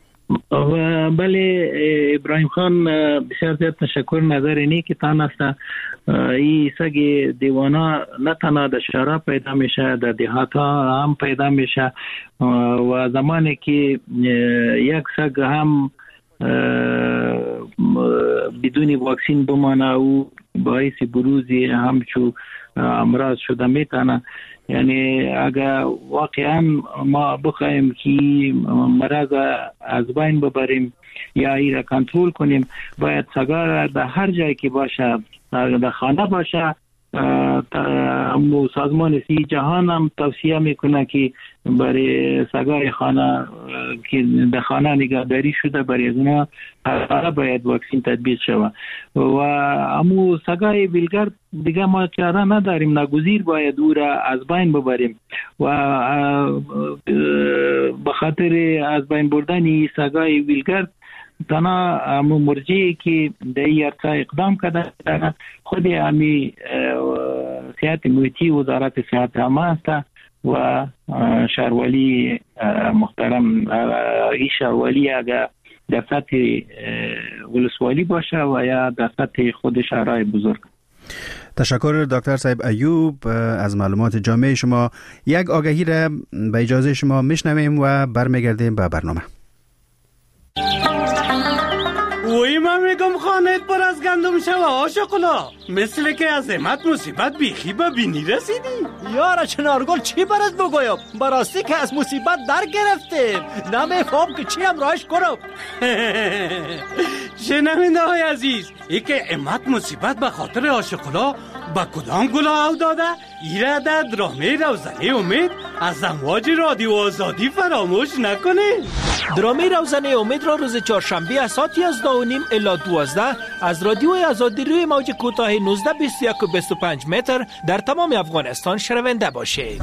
بله ابراهیم خان بسیار زیاد تشکر. نظر نیکی تان است. این سگ دیوانا نه تنها در شهرها پیدا میشه در دیهات ها هم پیدا میشه و زمانی که یک سگ هم بدون واکسین بمانه او باعث بروزی همچو امراض شده میتونه. یعنی اگر واقعا ما بخوایم که مرض از بین ببریم یا این را کنترل کنیم باید سگا در هر جایی که باشه در خانه باشه. سازمان صحت جهان هم توصیه میکنه که برای سگای خانه که در خانه نگهداری شده برای اونها باید واکسین تطبیق شود و امو سگای ویلگرد دیگه ما چاره نداریم ناگزیر باید او را از بین ببریم و به خاطر از بین بردن سگای ویلگرد تنها مرجعی که در این ارتفاع اقدام کرده خود همی سیاحت محیطی وزارت صحت عامه است و شهروالی محترم. این شهروالی اگر در سطح ولسوالی باشه و یا در سطح خود شهرهای بزرگ. تشکر دکتر صاحب ایوب از معلومات جامع شما. یک آگهی را به اجازه شما میشنویم و برمیگردیم به برنامه. وی ما میگم خانه پر از از گندم شوه آشقلا، مثل که از امت مصیبت بیخی به بینی رسیدی. یارا چنارگل چی برات بگویم؟ براستی که از مصیبت در گرفتیم، نمیفهم که چی همراهش کنم. شنونده های عزیز، ای که امت مصیبت به خاطر آشقلا با کدام گلا او داده؟ ایره در درامه روزنه امید از امواج رادیو آزادی فراموش نکنه. درامه روزنه امید را روز چهارشنبه از ساعت 11:30 الی 12 از رادیو آزادی روی موج کوتاه 19 21 و 25 متر در تمام افغانستان شنونده باشید.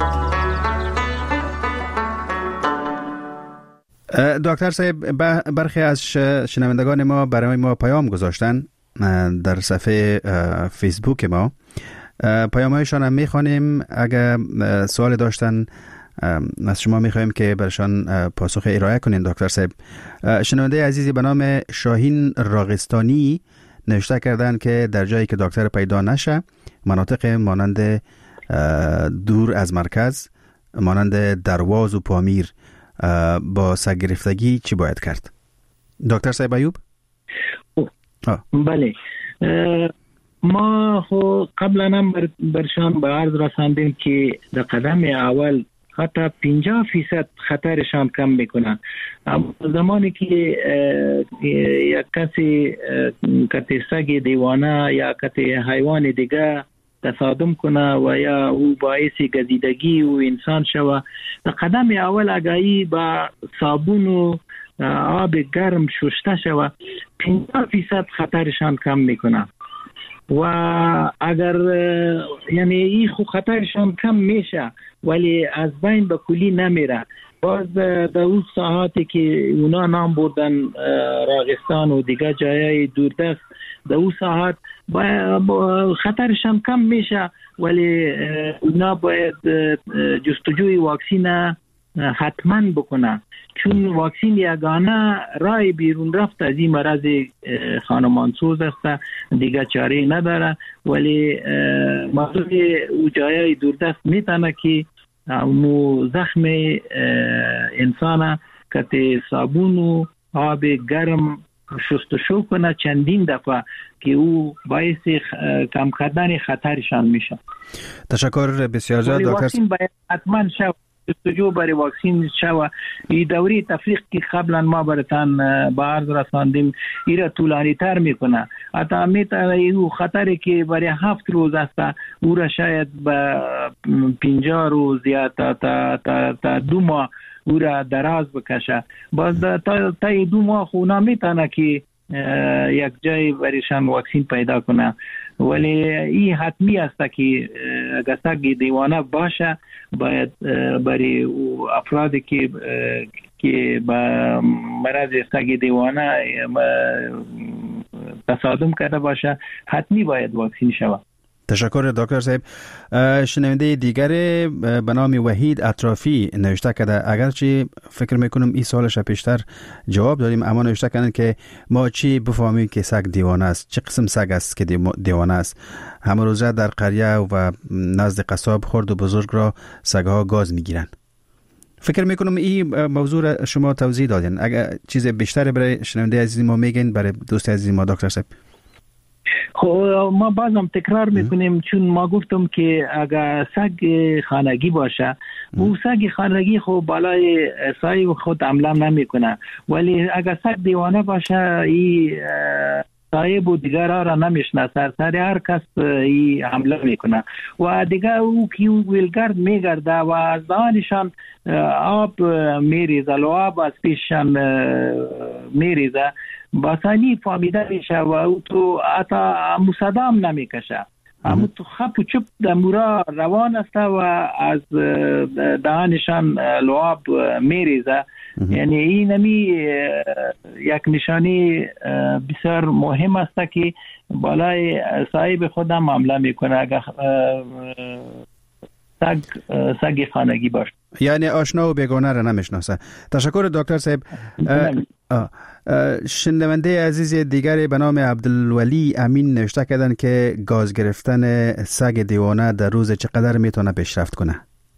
دکتر صاحب، برخی از شنوندگان ما برای ما پیام گذاشتن در صفحه فیسبوک ما. پیام‌هایشان هم می‌خوانیم. اگر سوال داشتن از شما می‌خوایم که برشان پاسخ ارائه کنین. دکتر صاحب، شنونده عزیزی به نام شاهین راغستانی نوشته کردن که در جایی که دکتر پیدا نشه، مناطق مانند دور از مرکز، مانند درواز و پامیر، با سگ گرفتگی چی باید کرد؟ دکتر صاحب ایوب؟ بله، ما قبلا هم برشان به عرض رساندیم که در قدم اول حتی 50% خطرشان کم میکنن. زمانی که یک کسی کتی سگ دیوانه یا کتی حیوان دیگه تصادم کنه و یا او باعث گزیدگی و انسان شوه، در قدم اول اگهی با صابون و آب گرم شسته شوه 50% خطرشان کم میکنه. و اگر یعنی این خو خطرشان کم میشه ولی از بین به کلی نمیره، باز در اون ساعاتی که اونا نام بردن راغستان و دیگه جایای دوردست، در اون ساعت خطرشان کم میشه، ولی اونا باید جستجوی واکسین حتما بکنن، چون واکسین یگانه راه بیرون رفت از این مرض خانمانسوز است، دیگه چاره نداره. ولی موضوع او جایای دوردست میتونه که اونو زخم انسان که صابون و آب گرم شستشو کنه چندین دفعه که او باعث کم کردن خطرشان میشه. تشکر بسیار زیاد دکتر. واکسین باید حتما شود، جستجو برای واکسین شود. این دوری تفریق که قبلا ما براتان با عرض رساندیم ایره طولانی تر میکنه، حتی میتونه او خطری که برای 7 روز است او را شاید به 50 روز یا تا 2 ماه او را دراز بکشه. باز تا 2 ماه خونا میتونه که یک جای برایشان واکسین پیدا کنه. ولی این حتمی است که اگر سگ دیوانه باشه باید برای افرادی که با مرض سگ دیوانه تصادم کرده باشه حتمی باید واکسین شود. تشکر دکتر صاحب. شنونده دیگر به نام وحید اطرافی نوشته کرده، اگرچه فکر میکنم این سوالش پیشتر جواب دادیم، اما نوشته کردن که ما چی بفهمیم که سگ دیوانه است، چه قسم سگ است که دیوانه است. همه روزه در قریه و نزد قصاب خرد و بزرگ را سگها گاز میگیرن. فکر میکنم این موضوع شما توضیح دادین. اگر چیز بیشتر برای شنونده عزیز ما میگین، برای دوست عزیز ما دکتر صاحب؟ خب ما بازم تکرار میکنیم، چون ما گفتم که اگر سگ خانگی باشه او سگ خانگی خب بالای سایه خود حمله نمیکنه، ولی اگر سگ دیوانه باشه این صاحب و دیگر را نمیشنه، سر هر کس ای حمله میکنه و دیگر او که ویلگرد میگرده و از دهانشان آب میریزه، لعاب از پیششان میریزه، باسانی فهمیده میشه و او تو حتی مصدام نمیکشه، همون تو خپ و چپ در مورا روان است و از دهانشان لعاب میریزه. یعنی این یک نشانی بسیار مهم است که بالای صاحب خودم حمله میکنه اگر سگ خانگی باشه، یعنی آشنا و بیگانه را نمیشناسه. تشکر دکتر صاحب. شنونده عزیز دیگری به نام عبدالولی امین نوشته کردن که گاز گرفتن سگ دیوانه در روز چقدر میتونه پیشرفت کنه؟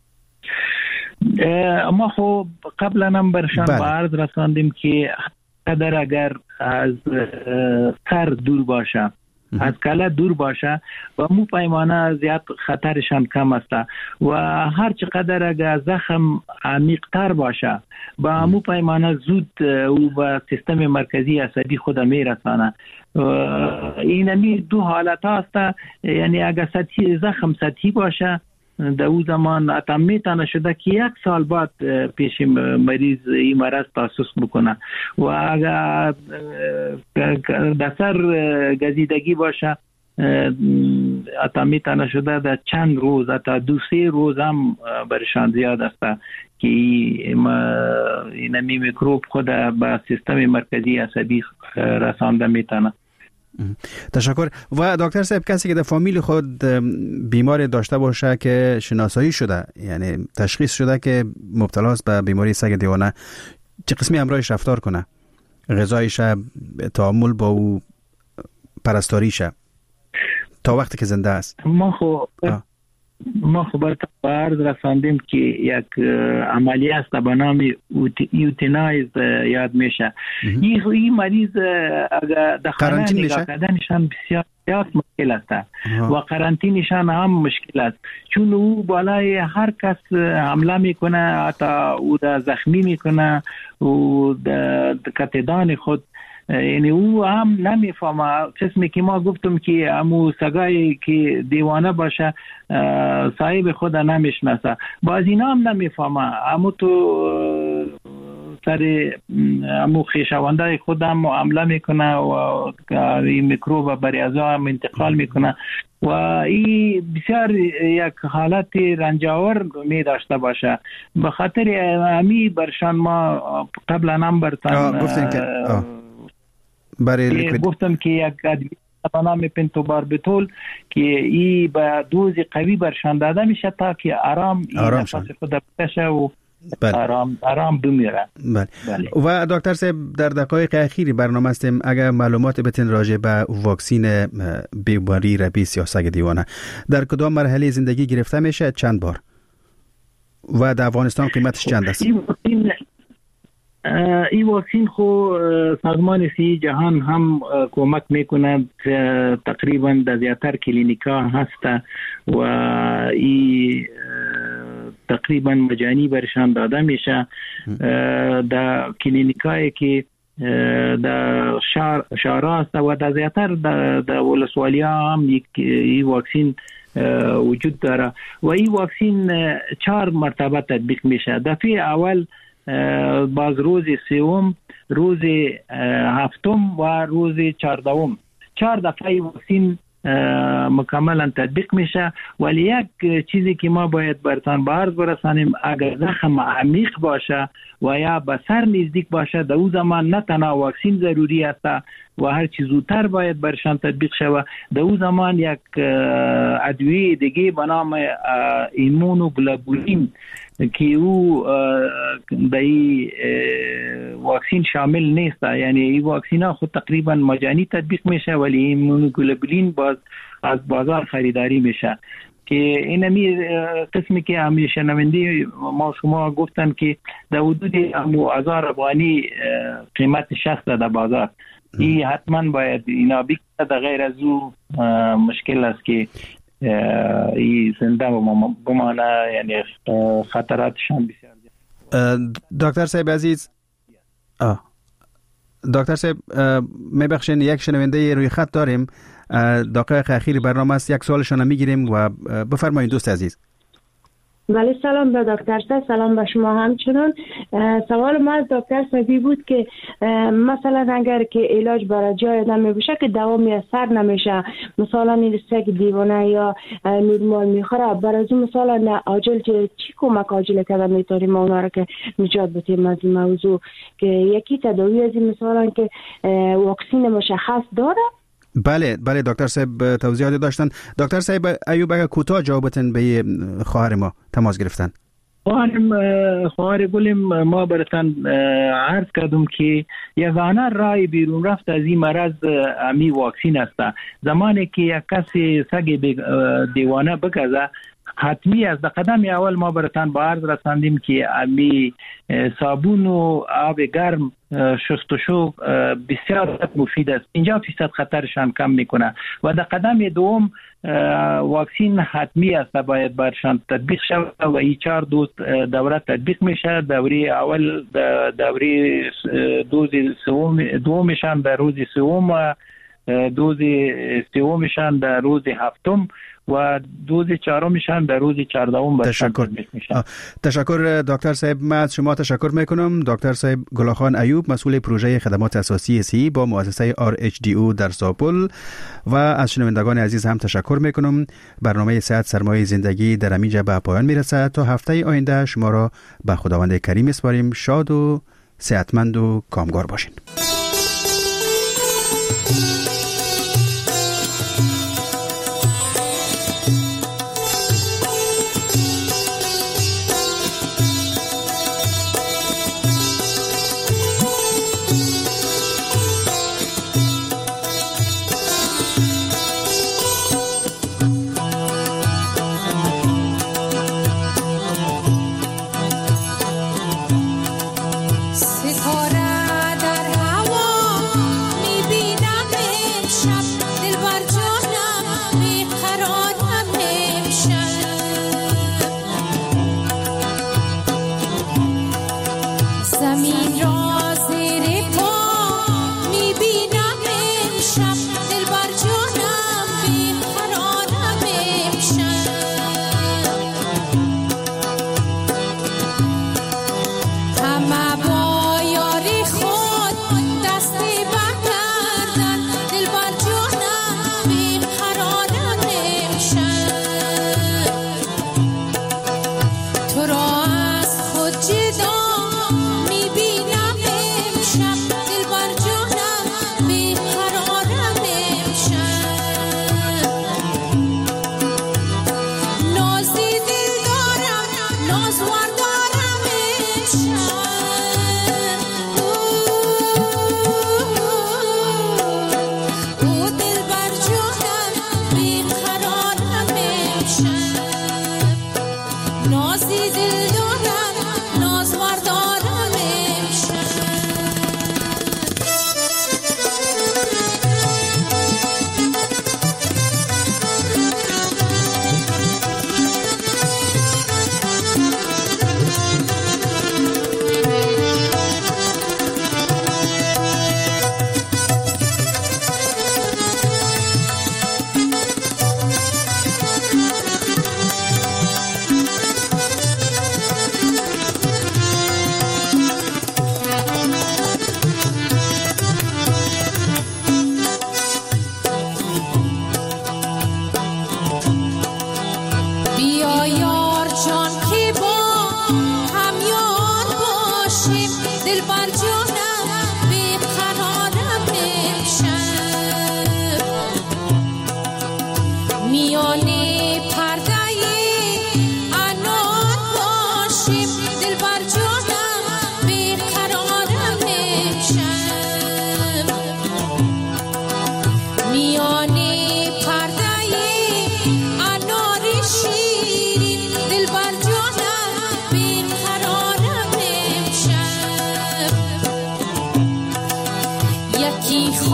ما خب قبلا هم برشان با عرض رساندیم که قدر اگر از سر دور باشه از کله دور باشه و مو پیمانه زیاد خطرشان کم است و هر چقدر اگر زخم عمیق‌تر باشه با مو پیمانه زود او به سیستم مرکزی عصبی خود میرسانه. اینمی دو حالت هست، یعنی اگر زخم سطحی باشه در او زمان حتی میتونه شده که 1 سال بعد پیش مریض این مرض تاسیس بکنه و اگر در سر گزیدگی باشه حتی میتونه شده در چند روز حتی 2-3 روز هم برشان زیاد است که اینمی میکروب خود به سیستم مرکزی عصبی رسانده میتونه. تشکر. و دکتر صاحب کسی که در فامیل خود بیماری داشته باشه که شناسایی شده، یعنی تشخیص شده که مبتلا است به بیماری سگ دیوانه، چه قسمی همراهش رفتار کنه؟ غذایش، تعامل با او، پرستاریش تا وقتی که زنده است؟ ما خبر عرض رساندیم که یک عملیه است به نام یوتینایز یاد میشه. این مریض اگر در خانه نگاه کردنشان بسیار مشکل است و قرنطینشان هم مشکل است، چون او بالای هر کس حمله میکنه، حتی او زخمی میکنه و کتدان خود، یعنی او هم نمیفهمه. قسمی که ما گفتم که امو سگایی که دیوانه باشه صاحب خود نمیشناسه، باز اینا هم نمیفهمه. امو تو سر امو خیشاونده خود هم حمله میکنه و این میکروب بر اعضا هم انتقال میکنه و این بسیار یک حالت رنجاور می داشته باشه. به خاطر امی برشان ما قبلا هم برتن گفتم که یک ادویه به نام پنتوباربیتول که این به دوز قوی برشان داده میشه تا که آرام نفس خود بکشه و آرام بمیره. بله. و دکتر صاحب در دقایق اخیری برنامه هستیم، اگر معلومات بتین راجع به واکسین بیماری ربیس یا سگ دیوانه در کدام مرحله زندگی گرفته میشه، چند بار و در افغانستان قیمتش چند است؟ این واکسین خو سازمان صحی جهان هم کمک میکنه، تقریبا در زیادتر کلینیکا هست و این تقریبا مجانی برشان داده میشه. در کلینیکایی که در شهر هست و در زیادتر در ولسوالی هم این واکسین وجود داره و این واکسین 4 مرتبه تطبیق میشه. دفعه اول باز روز 3م، روز 7م و روز 14م 4 دفعه واکسین مکملا تطبیق میشه. ولی یک چیزی که ما باید برتان به عرض برسانیم، اگر زخم عمیق باشه و یا به سر نزدیک باشه در او زمان نه تنها واکسین ضروری است و هر چیز زودتر باید برشان تطبیق شود. در او زمان یک ادویه دیگه به نام ایمونوگلوبولین که او به این واکسین شامل نیست، یعنی این واکسین ها خود تقریبا مجانی تطبیق میشه ولی ایمونوگلوبولین باز از بازار خریداری میشه که اینمی قسمی که همیشه شنونده ما شما گفتن که در حدود 1000 افغانی قیمت شخص در بازار. این حتما باید اینا بکنه، در غیر از او مشکل است که این زنده بمانه، یعنی خطراتشان بسیار زیاد. دکتر صاحب عزیز، دکتر صاحب میبخشین یک شنونده روی خط داریم، دقایق اخیر برنامه است، یک سوالشان میگیریم و بفرمایید دوست عزیز. ولی سلام به دکتر صاحب، سلام به شما همچنان. سوال ما از دکتر صاحبی بود که مثلا اگر که علاج برای جای آدم میبشه که دوا میسر نمیشه، مثلا این سگ دیوانه یا نورمال میخوره، برای از مثلا عاجل چی کمک عاجل کردن میتونیم اونا را که نجات بدیم از این موضوع، که یکی تداوی از این مثلا که واکسین مشخص داره؟ بله دکتر صاحب توضیحات داشتن. دکتر صاحب ایوب اگر کوتاه جوابتن به خواهر ما تماس گرفتن. خواهر گلم ما براتان عرض کردم که یگانه راه بیرون رفت از این مرض امی واکسین است. زمانی که یک کسی سگ دیوانه بگذه حتمی است. در قدم اول ما براتان با عرض رساندیم که امی صابون و آب گرم شستشو بسیار مفید است. 50% خطرشان کم میکنه. و در قدم دوم واکسین حتمی است، باید برشان تطبیق شود و این 4 دوز دوره تطبیق میشه. دوره اول دوره دوز دومشان در روز سوم و دوز سومشان در روز هفتم و دوز چهارمشان در روز 14 تشکر میشن. تشکر دکتر صاحب. من از شما تشکر میکنم. دکتر صاحب گلاخان ایوب، مسئول پروژه خدمات اساسی سی با مؤسسه RHDO در ساپول. و از شنوندگان عزیز هم تشکر میکنم. برنامه صحت سرمایه زندگی در همینجا به پایان میرسه. تا هفته آینده شما را به خداوند کریم میسپاریم. شاد و صحتمند و کامگار باشین.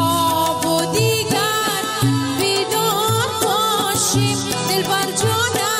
خواب و دیگر بیدار باشیم دل بر جانم